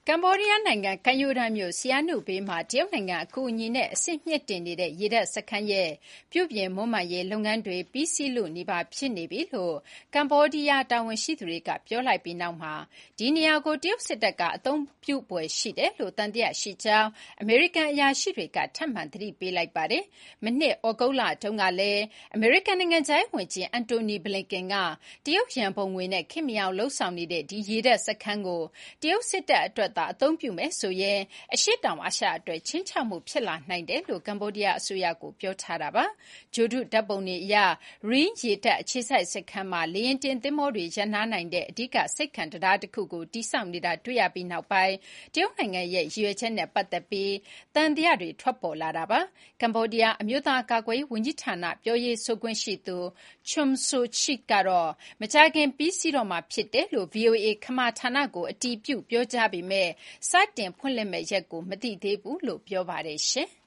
ကမ္ဘောဒီးယားနိုင်ငံကမ်းရိုးတန်းမြို့ Sihanouk ဘေးမှာတရုတ်နိုင်ငံအကူအညီနဲ့အဆင့်မြှင့်တင်နေတဲ့ရေတပ်စခန်းရဲ့ပြုပြင်မွမ်းမံရေးလုပ်ငန်းတွေပြီးစီးလုနီးပါးဖြစ်နေပြီလို့ကမ္ဘောဒီးယားတာဝန်ရှိသူတွေကပြောလိုက်ပြီးနောက်မှာဒီနေရာကိုတရုတ်စစ်တပ်ကအသုံးပြုဖွယ်ရှိတယ်လို့သံသယရှိကြောင်းအမေရိကန်အရာရှိတွေကထပ်မံသတိပေးလိုက်ပါတယ်။မနှစ်ဩဂုတ်လတုန်းကလည်းအမေရိကန်နိုင်ငံခြားရေးဝန်ကြီး Antony Blinken ကတရုတ်ရန်ပုံငွေနဲ့ခေတ်မီအောင်လုပ်ဆောင်နေတဲ့ဒီရေတပ်စခန်းကိုတရုတ်စစ်တပ်အတွက်သာအသုံးပြုမယ်ဆိုရင်အရှေ့တောင်အာရှအတွက်ခြိမ်းခြောက်မှုဖြစ်လာနိုင်တယ်လို့ကမ္ဘောဒီးယားအစိုးရကိုပြောထားတာပါ။ဂြိုဟ်တုဓာတ်ပုံတွေအရ Ream ရေတပ်အခြေစိုက်စခန်းမှာလေယာဉ်တင်သင်္ဘောတွေရပ်နားနိုင်တဲ့အဓိကဆိပ်ခံတံတားတခုကိုတည်ဆောက်နေတာတွေ့ရပြီးနောက်ပိုင်းတရုတ်နိုင်ငံရဲ့ရည်ရွယ်ချက်နဲ့ပတ်သက်ပြီးသံသယတွေထွက်ပေါ်လာတာပါ။ကမ္ဘောဒီးယားအမျိုးသားကာကွယ်ရေးဝန်ကြီးဌာနပြောရေးဆိုခွင့်ရှိသူ Chum Sochik ကတော့မကြာခင်ပြီးစီးတော့မှာဖြစ်တယ်လို့ VOA ခမာဌာနကိုအတည်ပြုပြောကြားပေမဲ့စတင်ဖွင့်လှစ်မယ့်ရက်ကိုမသိသေးဘူးလို့ပြောပါတယ်။